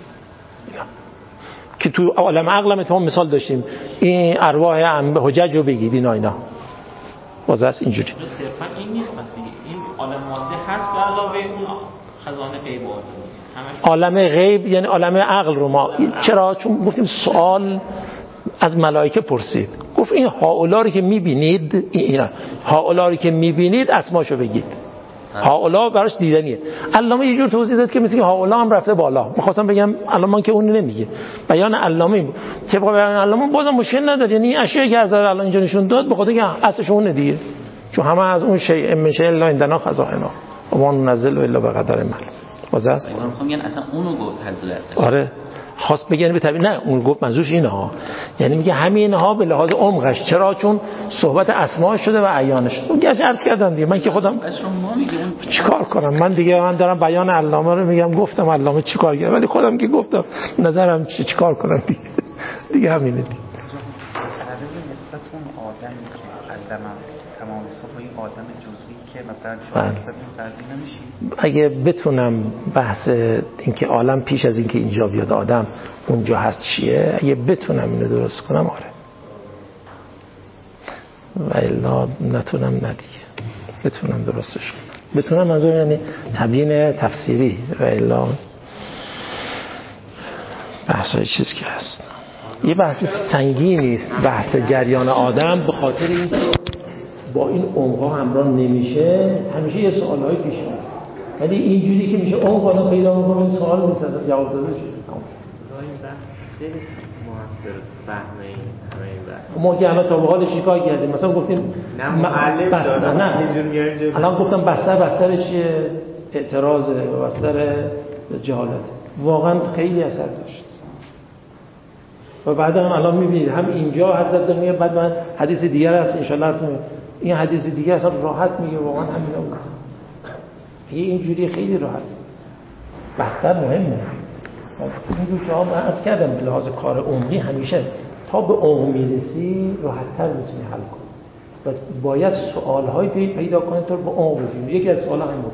که تو عالم عقل هم اتفاقا مثال داشتیم، این ارواح حجج رو بگید اینا واضح است اینجوری. صرفا این نیست، مثلا این عالم ماده هست به علاوه اون خزانه غیب عالم غیب، یعنی عالم عقل رو ما چرا؟ چون گفتیم سوال از ملائکه پرسید، گفت این هاولا رو که میبینید، اینا هاولا رو که میبینید اسماشو بگید. هاولا براش دیدنیه. علامه یه جور توضیح داد که مثل هاولا هم رفته بالا. می‌خواستم بگم علامه که اون نمیگه، بیان علامه این بود. طبق بیان علامه بازم مشکل نداره، یعنی اشیایی که از الان اینجا نشون داد به خاطر اینکه اصلش اونه دیگه، چون همه از اون شیء امشه الا عندنا خزائنا و ما ننزل الا بقدر معلوم. واضح است؟ اینا میخوام بگن اصلا اونو گفت حضرت. آره خواست بگن به تعبیر نه اون گفت منظورش اینها، یعنی میگه همینها به لحاظ عمقش. چرا؟ چون صحبت اسماء شده و اعیانش. اون گاش عرض کردم دیگه، من که خودم چیکار کنم، من دارم بیان علامه رو میگم، گفتم علامه چیکار کرد، ولی خودم که گفتم نظرم چیکار کنم دیگه همینه دیگه. قصت اون آدمی که علم تمام صفای آدم جزئی که مثلا شما قصت فرضی نمیشی؟ اگه بتونم بحث اینکه عالم پیش از اینکه اینجا بیاد آدم اونجا هست چیه، اگه بتونم اینو درست کنم آره، و الا نتونم ندیگه. بتونم درستش کنم، بتونم منظور یعنی تبیین تفسیری، و الا بحثای چیز که هست. یه بحث سنگینی است بحث جریان آدم، به خاطر اینکه با این عمق‌ها همراه نمیشه، همیشه یه سوالایی پیش میاد. ولی اینجوری که میشه عمق پیدا می‌کنه این سوال نیست جواب داده شده. این بحث خیلی موثر فهم این بحث. ما که الان تا به حال چیکار کردیم؟ مثلا گفتیم نه اینجوری میاریم جلو. الان گفتم بستر چیه؟ اعتراضه، بستر جهالت. واقعا خیلی اثر داشت. و بعد هم الان میبینید هم اینجا حضرت میگه، بعد من حدیث دیگر هست ان شاء الله این حدیث دیگه اصلا راحت میگه واقعا همینا بود. اینجوری خیلی راحت. بستر مهمه. این رو جواب از کردم به لحاظ کار عمقی همیشه تا به عمق میرسی راحت‌تر میتونی حل کنی. و باید سوال‌های پیدا کنی تا به عمق بری. یکی از سوال‌ها همین بود.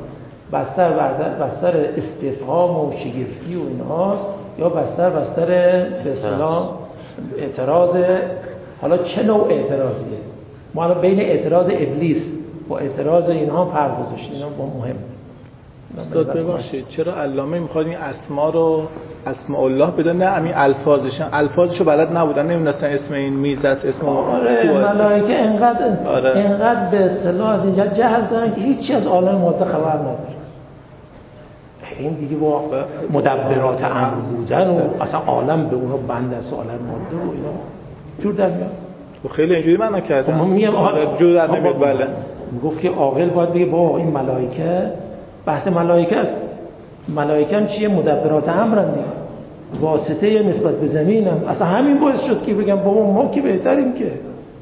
بستر استفهام و شگفتی و اینهاست یا بستر به اصطلاح اعتراض. حالا چه نوع اعتراضیه؟ ما الان بین اعتراض ابلیس با اعتراض اینها فرق گذاشتیم. اینا با مهم. استاد ببخشید چرا علامه میخواد این اسماء الله بدون نه همین الفاظشو بلد نبودن، نمیدونستن اسم این میز است، اسم ملائکه انقدر به اصطلاح از اینجا جهل دارن که هیچی از عالم ماده خبر نداره. این دیگه با مدبرات امر بودن و اصلا عالم به اونها بند است، عالم ماده و اینا جور در میاد. خیلی اینجوری معنا کردن. جور در نمیاد. بله میگفت که عاقل باید بگه با این ملائکه، بحث ملائکه است. ملائکه هم چیه؟ مدبرات امرن دیگه، واسطه نسبت به زمین هم. اصلا همین باعث شد که بگم بابا ما که بهتریم که.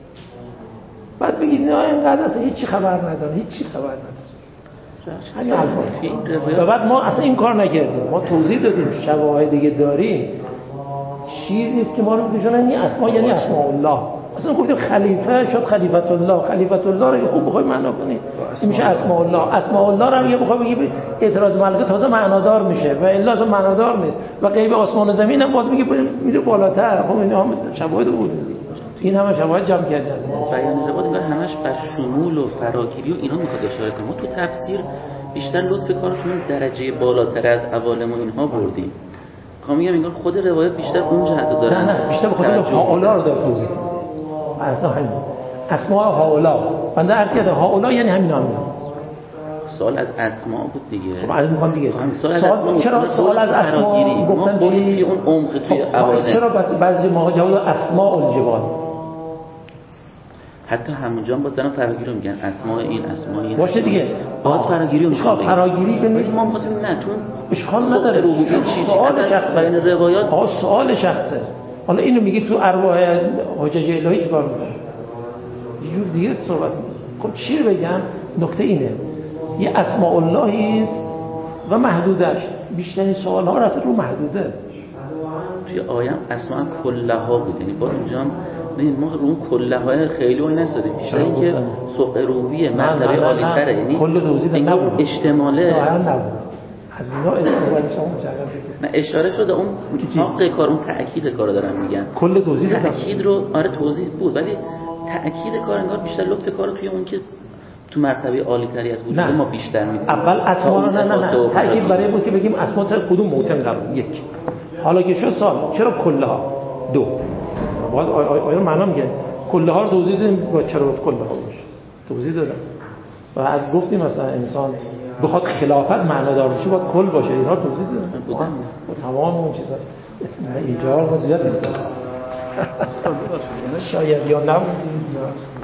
بعد بگید نه اینقدر اصلا هیچی خبر ندارن، هیچی خبر ندارن. همین الفاظ. و بعد ما اصلا این کار نکردیم، ما توضیح دادیم شواهد دیگه داریم. چیزی است که ما رو میگن این اسما یعنی اسماء الله. اصلا گفتیم خلیفه شد خلیفت الله. خلیفت الله رو خوب بخوای معنا کنی میشه اسماء الله. اسماء الله رو اگه بخوای بگی اعتراض ملائکه تازه معنادار میشه و الا اصلا معنادار نیست. و غیب آسمان و زمین هم باز میگه میره بالاتر. خب اینا هم شواهد بود. این همه شواهد جمع کرده از این بیان روایت انگار همش بر شمول و فراگیری و اینا میخواد اشاره کنه. ما تو تفسیر بیشتر لطف کارتون درجه بالاتر از عوالم و اینها بردیم. میگم انگار خود روایت بیشتر اون جهت داره. نه بیشتر به خاطر هاولا رو داره توضیح. اصلا همین اسماء هاولا. بنده عرض کردم هاولا یعنی همینا. سوال از اسماء بود دیگه. خب از میخوام دیگه. چرا سوال از اسماء گفتن توی اون عمق توی عوالم؟ چرا بعضی موقع جواب اسماء الجبال. حتی همونجا هم باز دارن فراگیری رو میگن اسماء این اسماء این باشه دیگه. باز فراگیری رو میگن. فراگیری ببین ما می‌خواستیم نه تو اشکال نداره. سوال شخصه بین روایات. سوال شخصه. حالا اینو میگی تو ارواح حجج الهی چیکار می‌کنه؟ یه جور دیگه صحبت می‌کنه. خب چی رو بگم؟ نکته اینه. یه اسماء اللهی است و محدودش. بیشترین سوال‌ها رفته رو محدوده. توی آیه اسماء کلها بود. یعنی باز اونجا ما رو اون کلهای خیلی اون نسادیم. بیشتر اینکه سوق روحیه مرتبه عالی‌تره. یعنی کل توضیح نبود. اشتماله ظاهرا نبود. از اینا استفاده شما مشخصه. نه اشاره شده اون حق کار، اون تأکید کارو دارن میگن. کل توضیح تأکید رو توضیح بود، ولی تأکید کار انگار بیشتر لطف کارو توی اون که تو مرتبه عالی‌تری از وجود ما بیشتر می‌بینیم. اول اسما نه تأکید برای بود که بگیم اسما تا کدوم موطن قرار. یک. حالا که شد سال چرا کلها؟ دو. باید آیا معنا میگه کلها رو توضیح دادیم با چرا کلها باشه. توضیح دادم. و از گفتیم مثلا انسان بخواد خلافت معنادار بشه باید کل باشه. اینا توضیح دادم. تمام اون چیزا اینجا زیاد نیست. شاید یا نبود